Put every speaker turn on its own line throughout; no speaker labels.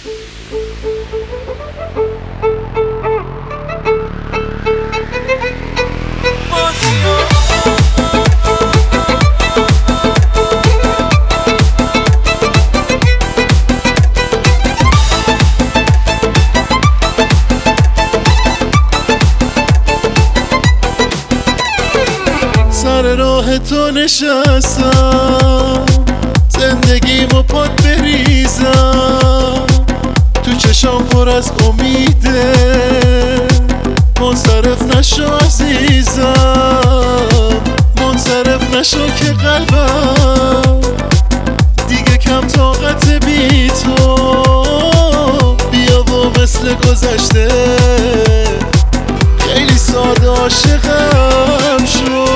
سر راه تو نشستم، زندگیمو پات بریزم، تو چشام پر از امیده، منصرف نشو عزیزم، منصرف نشو که قلبم دیگه کم طاقت بی تو، بیا و مثل گذشته خیلی ساده عاشقم شو.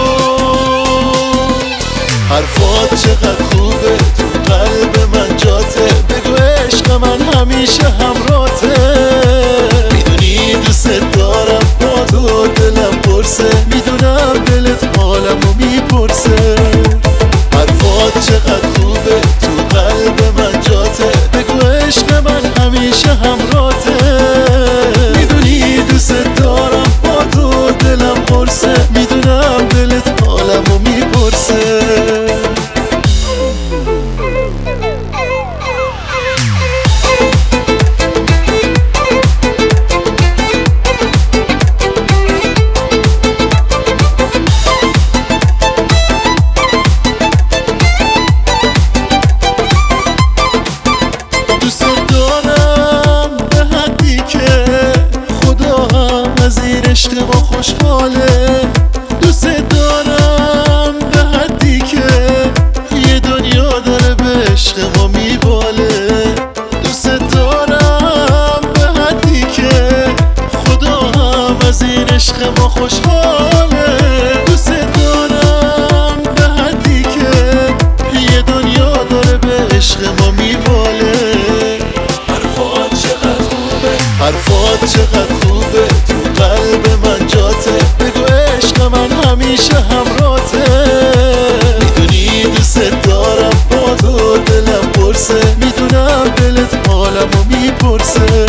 حرفات چقدر خوبه، تو قلب من جاته، بگو عشق من همیشه همراته، میدونی دوست دارم با تو دلم پرسه، میدونم دلت حالمو میپرسه. حرفات چقدر خوبه، تو قلب من جاته، بگو عشق من همیشه همراته، میدونی دوست دارم با تو دلم پرسه، میدونم دلت حالمو میپرسه. عشق ما خوشحاله، دوست دارم به حدی که یه دنیا داره به عشق ما میباله، دوست دارم به حدی که خدا هم از این عشق ما خوشحاله، دوست دارم به حدی که یه دنیا داره به عشق ما میباله. حرفات چقدر خوبه، حرفات چقدر خوبه، تو قلب من جاته، بگو عشق من همیشه همراته، میدونی دوست دارم با تو دلم پرسه، میدونم دلت حالمو میپرسه.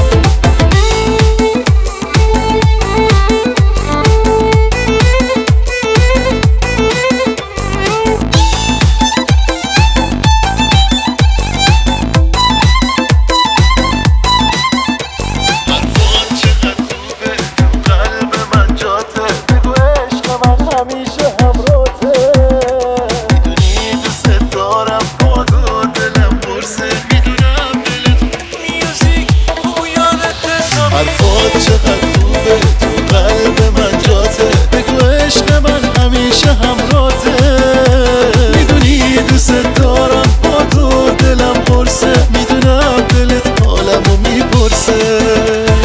همیشه همراته، میدونی دوست دارم با تو دلم پرسه، میدونم دلت میوزیک و یادت. حرفات چقدر خوبه، تو قلب من جاته، بگو عشق من همیشه همراته، میدونی دوست دارم با تو دلم پرسه، میدونم دلت حالمو میپرسه.